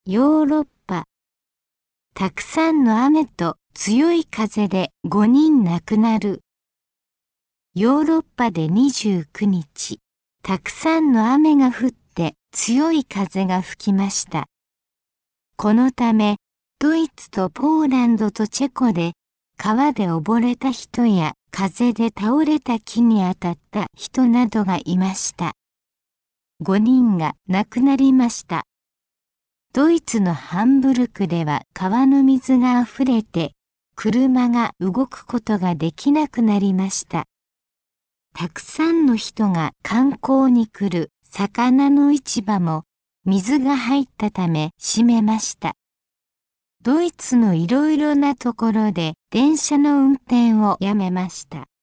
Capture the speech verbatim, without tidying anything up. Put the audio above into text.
ヨーロッパ。たくさんの雨と強い風でごにん亡くなる。ヨーロッパでにじゅうくにち、たくさんの雨が降って強い風が吹きました。このため、ドイツとポーランドとチェコで川で溺れた人や風で倒れた木に当たった人などがいました。ごにんが亡くなりました。ドイツのハンブルクでは川の水があふれて車が動くことができなくなりました。たくさんの人が観光に来る魚の市場も水が入ったため閉めました。ドイツのいろいろなところで電車の運転をやめました。